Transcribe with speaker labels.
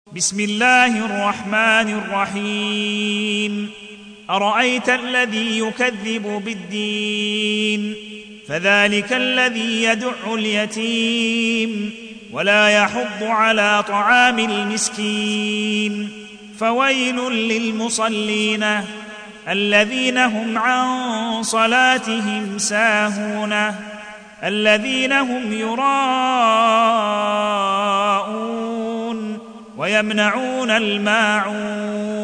Speaker 1: بسم الله الرحمن الرحيم أرأيت الذي يكذب بالدين فذلك الذي يدع اليتيم ولا يحض على طعام المسكين فويل للمصلين الذين هم عن صلاتهم ساهون الذين هم يراءون ويمنعون الماعون